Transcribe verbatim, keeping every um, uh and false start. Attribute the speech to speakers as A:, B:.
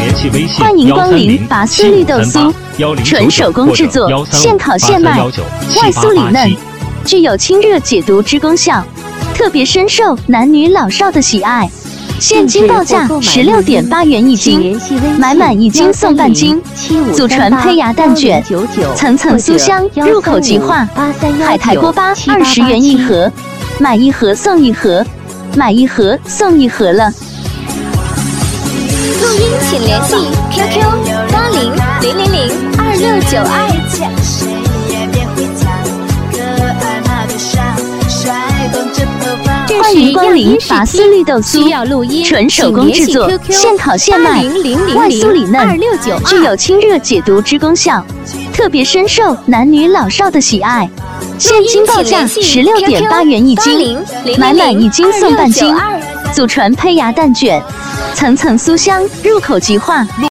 A: 欢迎光临拔丝绿豆酥，纯手工制作，现烤现卖，外酥里嫩，具有清热解毒之功效，特别深受男女老少的喜爱。现金报价十六点八元一斤，买满一斤送半斤。祖传胚芽蛋卷，层层酥香，入口即化。海苔锅巴二十元一盒，买一盒送一盒，买一盒送一盒了。
B: 录音请联系 Q Q 八零零零零二六九二。
A: 欢迎光临拔丝绿豆酥，纯手工制作，现烤现卖，外酥里嫩，具有清热解毒之功效，特别深受男女老少的喜爱。现金报价十六点八元一斤，买满一斤送半斤。祖传胚芽蛋卷，层层酥香，入口即化。